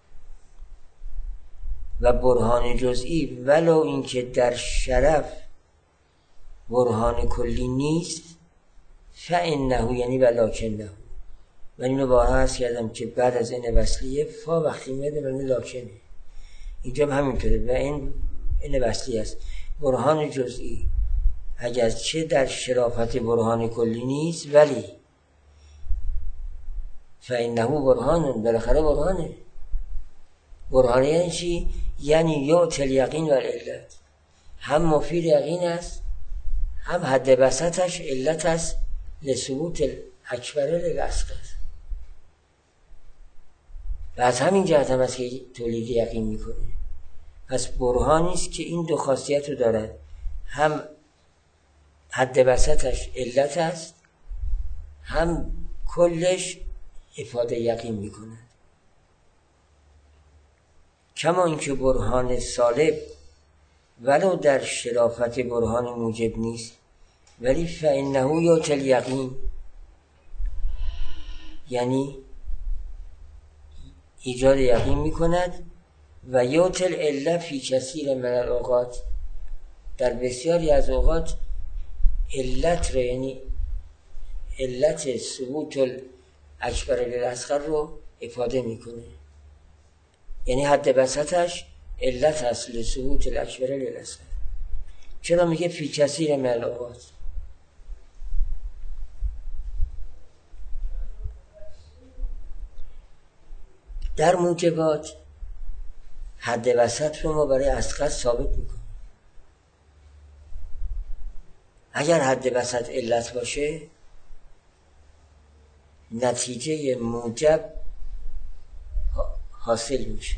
و برهان جزئی ولو اینکه در شرف برهان کلی نیست، فانه یعنی ولکنه. من اینو بارها عرض کردم که بعد از این وصلیه فا وقتی میاد معنی لاکنه. اینجا هم همینطوره و این وصلی است. برهان جزئی اگرچه در شرافت برهان کلی نیست، ولی فانه برهان، بالاخره برهانه. برهانه یعنی چی؟ یعنی یعطی الیقین و العلت، هم مفید یقین است، هم حد وسطش علت است لثبوت الاکبر للاصغر. و از همین جهت هم است که تولید یقین میکنه. پس برهانی است که این دو خاصیت رو دارد، هم حد وسطش علت است، هم کلش افاده یقین میکنه. کما اینکه برهان سالب ولو در شرافت برهان موجب نیست، ولی فانه یعطی الیقین، یعنی ایجاد یقین میکند. و یعطی العله فی کثیر من الاوقات، در بسیاری از اوقات علت رو، یعنی علت ثبوت الاکبر للاصغر رو افاده میکنه. یعنی حد وسطش علت هست لثبوت الاکبر للاصغر. چرا میگه فی کثیر من الاوقات؟ در موجبات حد وسط رو ما برای اصغر ثابت میکنیم. اگر حد وسط علت باشه، نتیجه موجب حاصل میشه.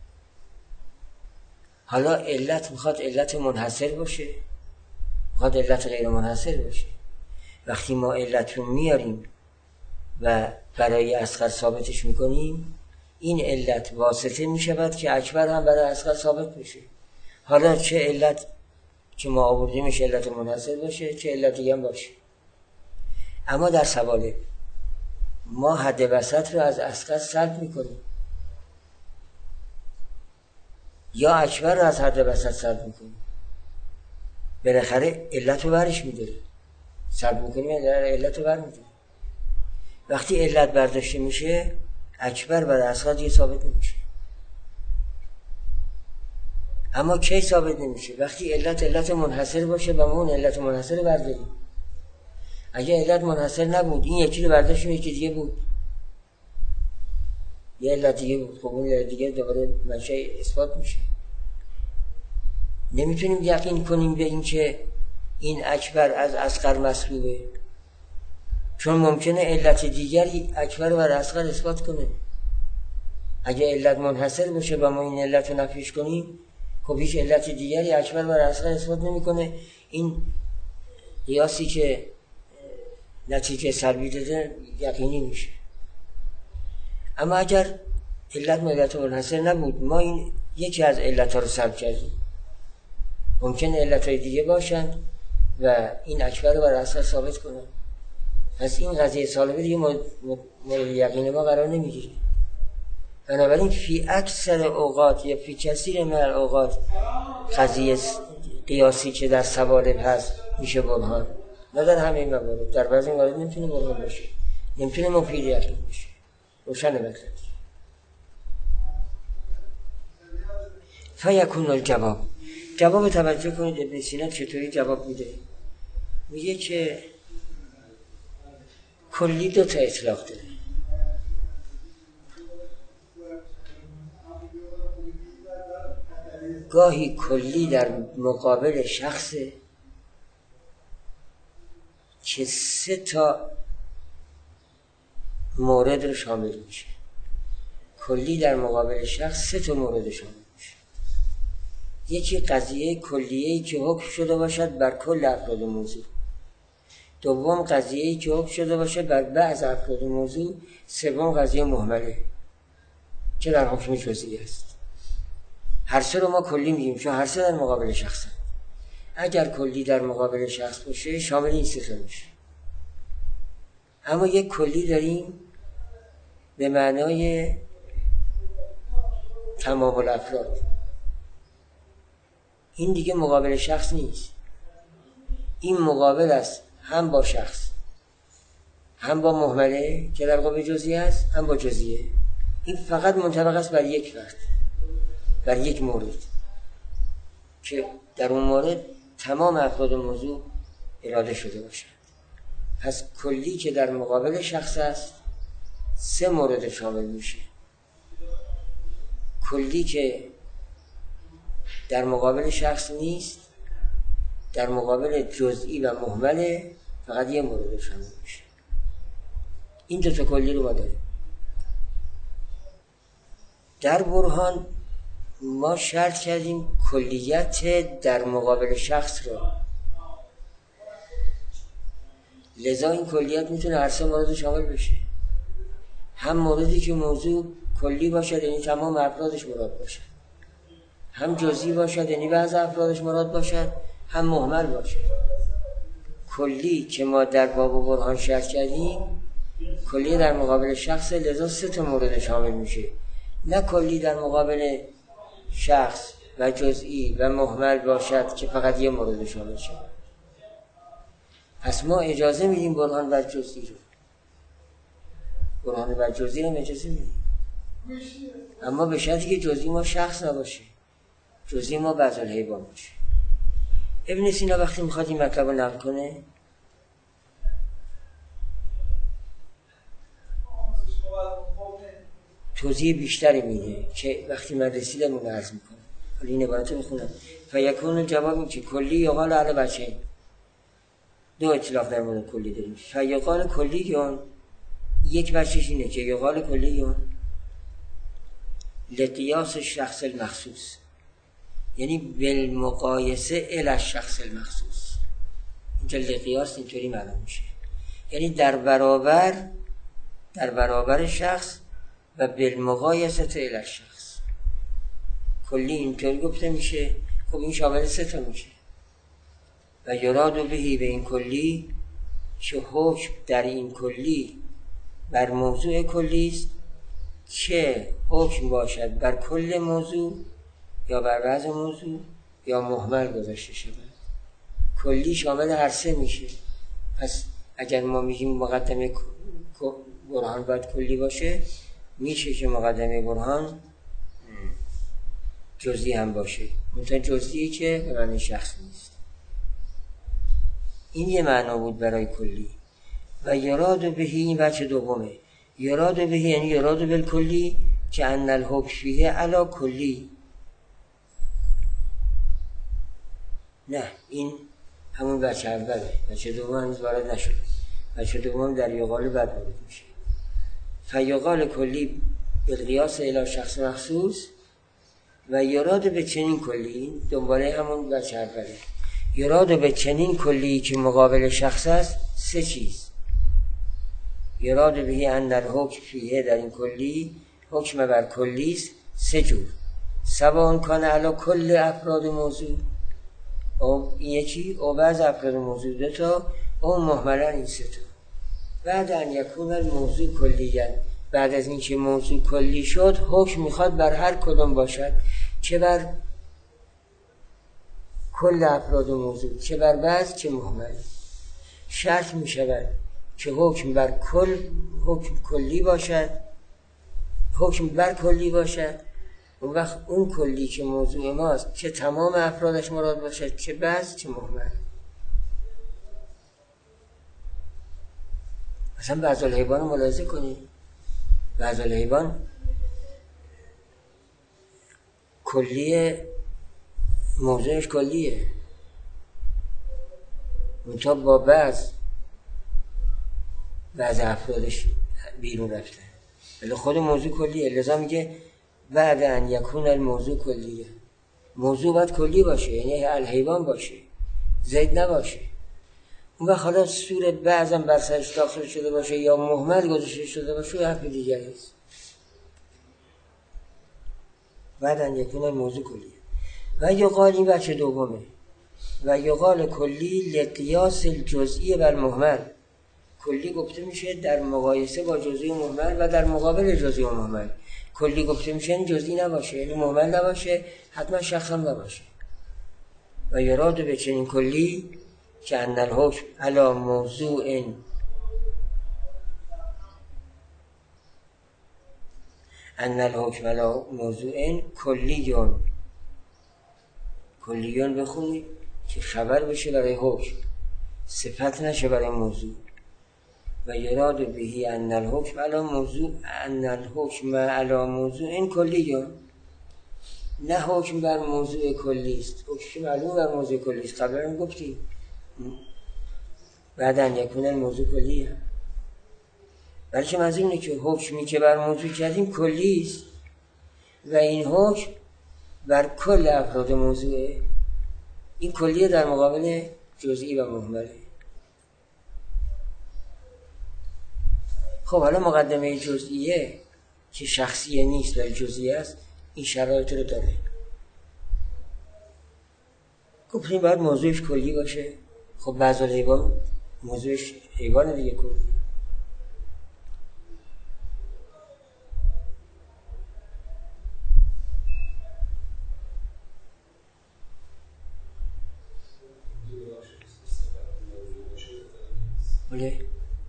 حالا علت میخواد علت منحصر باشه، میخواد علت غیر منحصر باشه. وقتی ما علت رو میاریم و برای اصغر ثابتش میکنیم، این علت واسطه میشود که اکبر هم برای اصغر ثابت بشه. حالا چه علت که ما آوردیمش علت منحصر باشه، چه علت دیگه هم باشه. اما در سوالب ما حد وسط رو از اصغر سلب میکنیم یا اکبر رو از حد وسط سلب میکنیم. بالاخره علت رو برش میداریم، سلب میکنیم علت رو بر میداریم. وقتی علت برداشته میشه اکبر برای اصغر دیگه ثابت نمیشه. اما کی ثابت نمیشه؟ وقتی علت منحصر باشه و ما اون علت منحصر رو برداریم. اگه علت منحصر نبود، این یکی رو برداشتیم یکی دیگه بود، یه علت دیگه بود، خب اون علت دیگه دوباره منشأ اثبات میشه. نمیتونیم یقین کنیم به این که این اکبر از اصغر مسلوبه، چون ممکنه علت دیگری اکبر رو بر اصغر اثبات کنه. اگه علت منحصر باشه و ما این علت رو نفیش کنیم، خب هیچ علت دیگری اکبر بر اصغر اثبات نمیکنه. این قیاسی که نتیجه سلبی داده یقینی میشه. اما اگر علت منحصر نبود، ما این یکی از علت‌ها رو سلب کردیم، ممکن علت‌های دیگه باشند و این اکبر رو بر اصغر ثابت کنن. پس این قضیه سالبه دیگه مورد یقین ما قرار نمیگیره. بنابراین فی اکثر اوقات یا فی کثیر من الاوقات قضیه قیاسی که در سوالب هست میشه برهان، نه در همه موارد. در بعضی موارد نمیتونه برهان باشه، نمیتونه مفید یقین باشه. روشن مطلب. فیکون الجواب توجه کنید ابن سینا چطوری جواب میده. میگه که کلی دو تا اطلاق داره. گاهی کلی در مقابل شخص که 3 تا مورد رو شامل میشه. کلی در مقابل شخص 3 تا مورد شامل میشه. یکی قضیه کلیه‌ای که حکم شده باشد بر کل افراد موضوع. دوم قضیه‌ای که حکم شده باشه بر بعض افراد موضوع. سوم قضیه مهمله که در حکم جزئی است. هر سه رو ما کلی میگیم چون هر سه در مقابل شخص هست. اگر کلی در مقابل شخص باشه شامل این 3 تا میشه. اما یک کلی داریم به معنای تمام الافراد، این دیگه مقابل شخص نیست. این مقابل است هم با شخص، هم با مهمله که در قابل جزئی است، هم با جزئیه. این فقط منطبق است بر یک فرد، بر یک مورد که در اون مورد تمام افراد موضوع اراده شده باشد. پس کلی که در مقابل شخص است 3 مورد شامل میشه. کلی که در مقابل شخص نیست، در مقابل جزئی و مهمله، فقط یه مورد شامل میشه. این 2 تا کلی رو ما داریم. در برهان ما شرط کردیم کلیت در مقابل شخص رو، لذا این کلیت میتونه هر 3 مورد شامل بشه. هم موردی که موضوع کلی باشد یعنی تمام افرادش مراد باشد، هم جزئی باشد یعنی بعض افرادش مراد باشد، هم مهمل باشد. کلی که ما در باب برهان شرط کردیم کلی در مقابل شخص، لذا 3 تا مورد شامل میشه. نه کلی در مقابل شخص و جزئی و مهمل باشد که فقط یه مورد شامل شد. پس ما اجازه میدیم برهان بر جزئی رو، برهان بر جزئی رو اجازه میدیم، اما به شرطی که جزئی ما شخص نباشه، جزئی ما بعض الحیوان باشه. ابن سینا وقتی میخواد این مطلب رو نقل کنه توضیح بیشتری میده که وقتی من رسیدم اون عرض میکنم. حالا این عبارت رو بخونم. فیکون الجواب این که کلی یقال علی بچه 2 اطلاق در مورد کلی داریم. فیقال کلی یون، یک بچهش اینه که یقال کلی یون لقیاس شخص المخصوص، یعنی بالمقایسه الی الشخص المخصوص. اینجا لقیاس اینطوری معلوم میشه، یعنی در برابر شخص و بالمقایسه الی الشخص. کلی اینطوری گفته میشه. خب این شامل 3 تا میشه. و یراد بهی، به این کلی که حکم در این کلی بر موضوع کلی است، که حکم باشد بر کل موضوع یا بر بعض موضوع یا مهمل گذاشته شود. کلی شامل هر 3 میشه. پس اگر ما میگیم مقدمه برهان باید کلی باشه، میشه که مقدمه برهان جزئی هم باشه، منتها جزئی که به معنی شخص نیست. این یه معنا بود برای کلی. و یراد بهی، این بچه دومه. یراد بهی یعنی یراد بالکلی که ان الحکم فیه علی کلی. نه، این همون بچه اوله. بچه دوم هنوز وارد نشده. بچه دوم در یقال بعد وارد میشه. فیقال کلی بالقیاس الی شخص مخصوص و یراد به چنین کلی، دنباله همون بچه اوله. یراد به چنین کلی که مقابل شخص است 3 چیز. یراد بهی ان الحکم فیه، در این کلی حکم بر کلی است 3 جور. سواء کان علی کل افراد موضوع، او یکی، او بعض افراد موضوع 2 تا، او محملا این 3 تا. بعد ان یکون الموضوع کلیاً، بعد از این که موضوع کلی شد، حکم میخواد بر هر کدام باشد، چه بر کل افراد موضوع، چه بر بعض، چه محمل. شرط میشود که حکم بر کلی باشد، حکم بر کلی باشد. اون وقت اون کلی که موضوع ماست، چه تمام افرادش مراد باشد، چه بعض، چه محمل. مثلا بعض الحیوان رو ملاحظه کنید. بعض الحیوان کلیه، موضوعش کلیه، منتها با بعض افرادش بیرون رفته، ولی خود موضوع کلیه. لذا میگه بعد ان یکون الموضوع کلیه. موضوع باید کلی باشه، یعنی الحیوان باشه، زید نباشه. اون وقت حالا صورت بعضم بر سرش داخل شده باشه یا مهمل گذاشته شده باشه، حرف دیگه است. بعد ان یکون الموضوع کلیه. و یقال، این بچه دومه، و یقال کلی لقیاس الجزئی بر محمل. کلی گفته میشه در مقایسه با جزئی و محمل و در مقابل جزئی و محمل. کلی گفته میشه این جزئی نباشه، یعنی محمل نباشه، حتما شخص هم نباشه. و یراد به چنین کلی که ان الحکم علی موضوع، ان الحکم علی موضوع کلیون بخونید که خبر بشه برای حکم، صفت نشه برای موضوع. و یراد بهی ان الحکم علی موضوع، ان الحکم علی موضوع کلیون، نه حکم بر موضوع کلی است. حکم معلوم بر موضوع کلی است، قبلا هم گفتیم. بعد ان یکون الموضوع کلیه، بلکه منظور اینه که حکمی که بر موضوع کردیم کلی است و این حکم بر کل افراد موضوعه. این کلیه در مقابل جزئی و محمله. خب حالا مقدمه جزئیه که شخصیه نیست ولی جزئی است، این شرایط رو داره. گفتیم باید موضوعش کلی باشه. خب بعض الحیوان موضوعش حیوان دیگه کلی. بله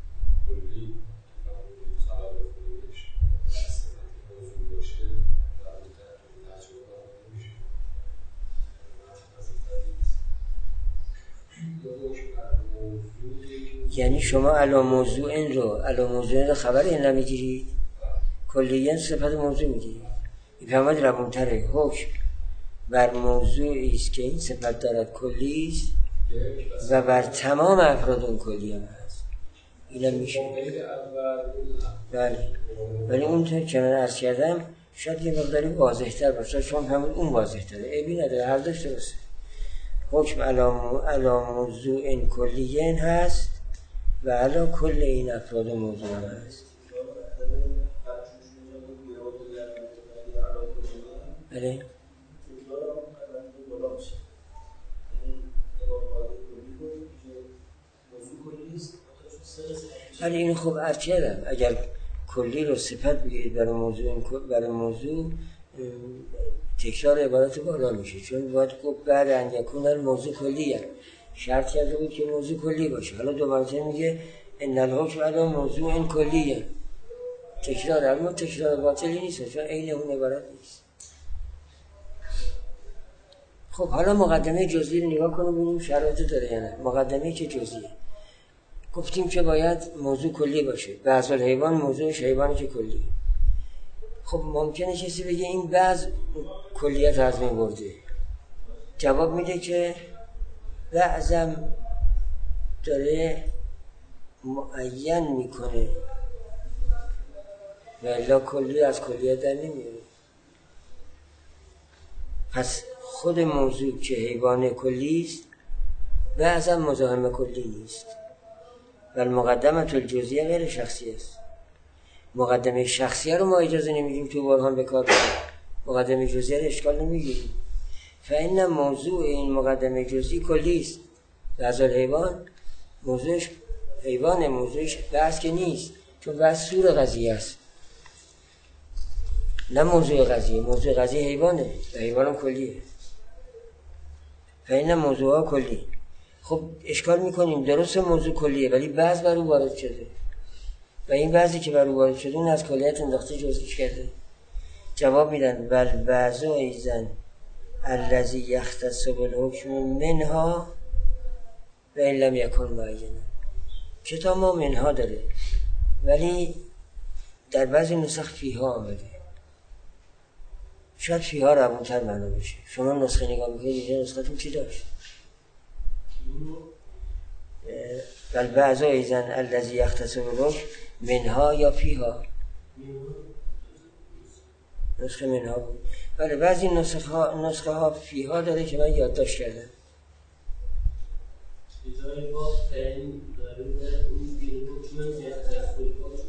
یعنی شما علی موضوع رو خبر این نمیگیرید، کلیاً صفت موضوع میگیرید. این فرماد روانتره. حکم بر موضوعی است که این صفت دارد کلی است و بر تمام افراد اون کلی هم هست. اینم میشه. بله ولی اون که من عرض کردم شاید یه مقداری واضح‌تر باشه، چون همون اون واضح‌تره، عیبی نداره، هر دوش درسته. حکم علی موضوع کلیه هست و علی کل این افراد موضوع هست. بله ولی این خوب ارچه اگر کلی رو صفت بگیرید برای موضوع تکرار عبارت بالا میشه، چون باید گفت بعد ان یکون در موضوع کلیه، شرط کرده بود که موضوع کلی باشه. حالا دو مرتبه میگه ان الحکم علی موضوع کلیه، تکرار، اما تکرار باطلی نیست چون عین اون عبارت نیست. خب حالا مقدمه جزئی رو نگاه کنیم ببینیم شرایط داره یا نه. مقدمه که جزئیه، گفتیم که باید موضوع کلی باشه. بعض الحیوان موضوعش حیوانی که کلی. خب ممکنه کسی بگه این بعض کلیت از من برده. جواب میده که بعضم داره معین میکنه و الا کلی از کلیت در نمیاره. پس خود موضوع که حیوان کلی است بعضم مزاحم کلی نیست. و المقدمه الجزئیه غیر شخصی است. مقدمه شخصیه رو ما اجازه نمیدیم تو برهان بکار کنیم، مقدمه جزئیه رو اشکال نمیگیریم. فإن موضوع این مقدمه جزئی کلی است. بعض الحیوان موضوعش حیوان، موضوعش بحث که نیست، چون بحث سور قضیه است نه موضوع قضیه. موضوع قضیه حیوانه و حیوانم کلیه. فإن موضوعها کلی. خب اشکال میکنیم درست موضوع کلیه ولی بعض بر او وارد شده و این بعضی که بر او وارد شده اون از کلیت انداخته جزئیش کرده. جواب میدن بل بعض ایزن الذی یختص بالحکم منها و ان لم یکن معینا. کتاب ما منها داره ولی در بعضی نسخ فیها آمده. شاید فیها روونتر معنا بشه. شما نسخه نگاه میکنید اینجا نسختون چی داشت؟ بل بعض ایزن الذی یختص بالحکم منها یا فیها؟ نسخه منها بود. بله بعضی نسخه ها فیها داره که من یادداشت کردم. چیزایی با این داره اون بیرون یختص بالحکم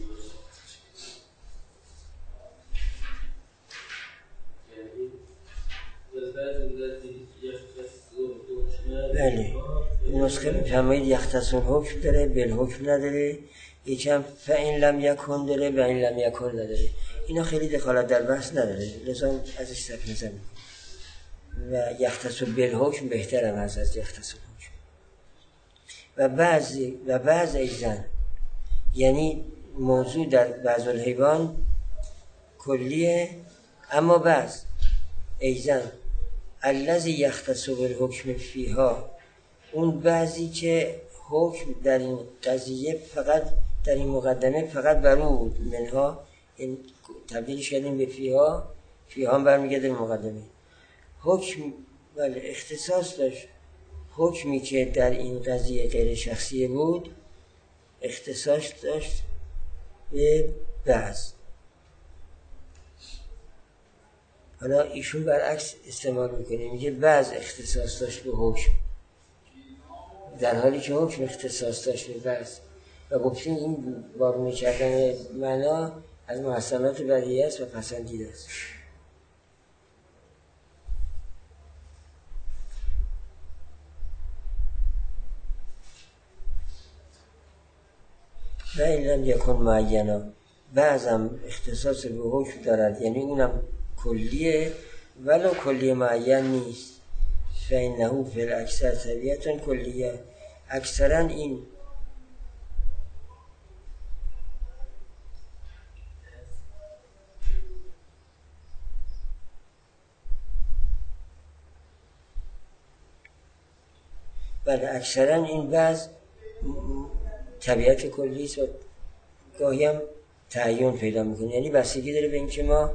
بله نسخه میفرمایید یختص الحکم داره بالحکم نداره، یکم فإن لم یکن داره و این لم یکن نداره. اینا خیلی دخالت در بحث نداره لذا ازش صرف نظر میکنم و یختص بالحکم بهترم از یختص الحکم. و بعض ایزن یعنی موضوع در بعض الحیوان کلیه، اما بعض ایزن الذی یختص بالحکم فیها اون بعضی که حکم در این قضیه فقط در این مقدمه فقط بر او بود. منها این تبدیلش کردیم به فیها، فیها هم برمیگرده به مقدمه. حکم بله اختصاص داشت، حکمی که در این قضیه غیر شخصیه بود اختصاص داشت به بعض. حالا ایشون برعکس استعمال میکنه، میگه بعض اختصاص داشت به حکم در حالی که حکم اختصاص داشت به بعض. و گفتیم این بارونه کردن معنا از محسنات بدیعی است و پسندیده است. و این لم یکن معینا بعضم اختصاص به حکم دارد یعنی اونم کلیه ولو کلیه معین نیست. فإنه فی الاکثر طبیعتا کلیه. اکثرا این بله اکثرا این بعض طبیعت کلی است و گاهی هم تعین پیدا میکنه، یعنی بستگی داره به اینکه ما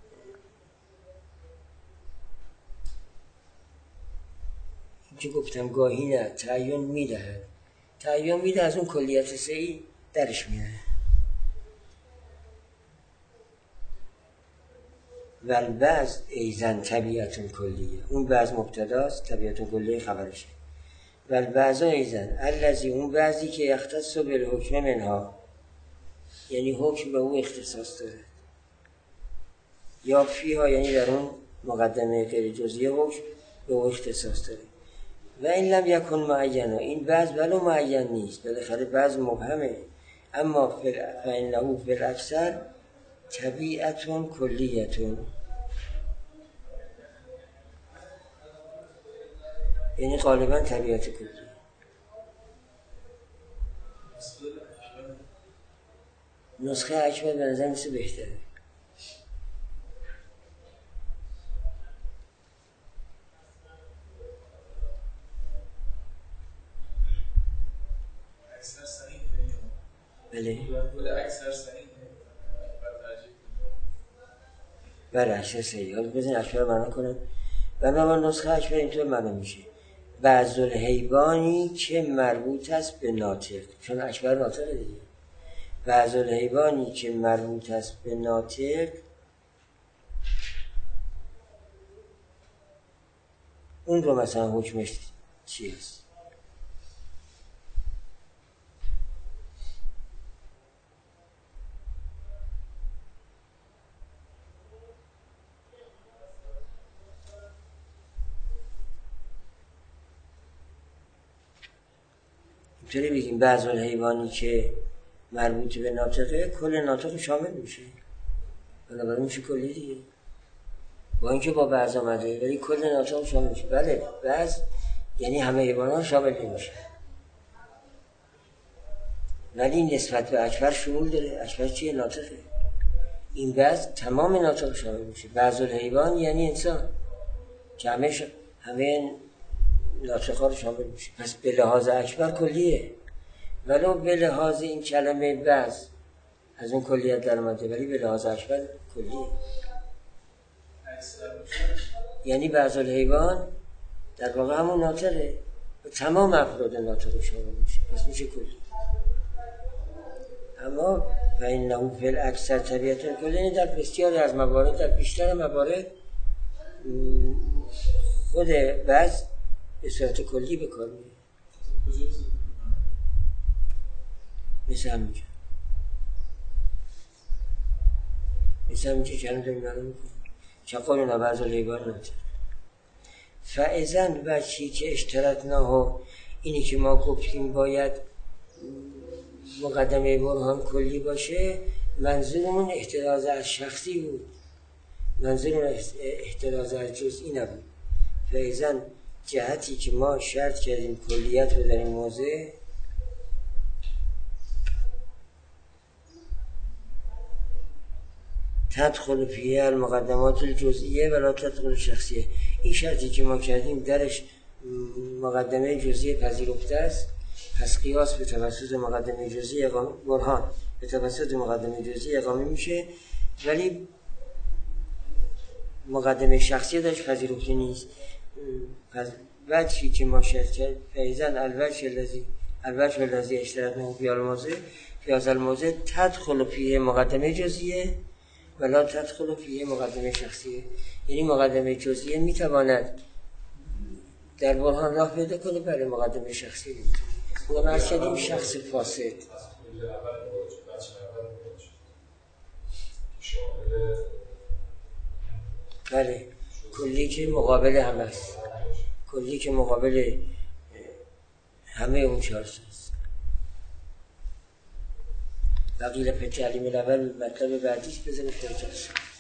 که گفتم گاهی نه تعین میده، تعین میده از اون کلیت سهی درش میاره. و البعض ایزن طبیعت کلیه، اون بعض مبتداست، طبیعت کلیه خبرشه. و البعض ایزن الذی، اون بعضی که یختص بالحکم منها، یعنی حکم به اون اختصاص داره، یا فیها یعنی در اون مقدمه غیر جزئی حکم به اون اختصاص داره. و این لم یکن معینا، این بعض ولو معین نیست، بالاخره بعض مبهمه، اما فانه فی الاکثر طبیعت کلیه، یعنی غالبا طبیعت کلیه. نسخه اکمل به نظر میسه بهتره. بله بله اکثر صحیح. حالا بزنین اکبر معنا کنم. بنابراین نسخه اکبر اینطور معنا میشه بعض الحیوانی که مربوط است به ناطق، چون اکبر ناطقه دیگه. بعض الحیوانی که مربوط است به ناطق، اون رو مثلا حکمش چی است؟ اینطوری بگیم بعض الحیوانی که مربوط به ناطقه، کل ناطق شامل میشه، بنابراین میشه کلی دیگه، با اینکه با بعض آمده ولی کل ناطق شامل میشه. بله بعض یعنی همه حیوانات شامل نمیشه، ولی نسبت به اکبر شمول داره. اکبر چیه؟ ناطقه. این بعض تمام ناطق شامل میشه. بعض الحیوان یعنی انسان که همه ناطق‌ها رو شامل میشه. پس به لحاظ اکبر کلیه، ولو به لحاظ این کلمه بعض از اون کلیت در اومده، ولی به لحاظ اکبر کلیه. یعنی بعض الحیوان در واقع همون ناطقه، تمام افراد ناطق شامل میشه، پس میشه کلی. اما فإنه فی الاکثر طبیعت کلی، در بسیاری از موارد، در بیشتر موارد خود بعض به صورت کلی به کار میره. مثل همینجا چند داریم معلوم میکنیم چه قولنا بعض الحیوان ناطق. فاذن بچی که اشترطناه، اینی که ما گفتیم باید مقدمه برهان کلی باشه، منظورمون احتراز از شخصی بود، منظورمون احتراز از جزئی نبود. فاذن جهتی که ما شرط کردیم کلیت رو در این موضع، تدخل فیه المقدمات الجزئیه ولا تدخل شخصیه. این شرطی که ما کردیم درش مقدمه جزئی پذیرفته است، پس قیاس به توسط مقدمه جزئی برهان به توسط مقدمه جزئی اقامه میشه، ولی مقدمه شخصی درش پذیرفته نیست. پس وجهی که ما شرط کرد فیضاً الوجه الذی اشترطناه فی الموضع، فی هذا الموضع تدخل فیه مقدمه جزئیه ولا تدخل فیه مقدمه شخصیه. یعنی مقدمه جزئیه میتواند در برهان راه پیدا کنه، برای مقدمه شخصی نمیتونه. اون عرض کردیم شخص فاسد بله کلی که مقابل همه است، کلی که مقابل همه اون چهارست. بقیل پی تعلیم الاول مطلب بعدیش بزنید.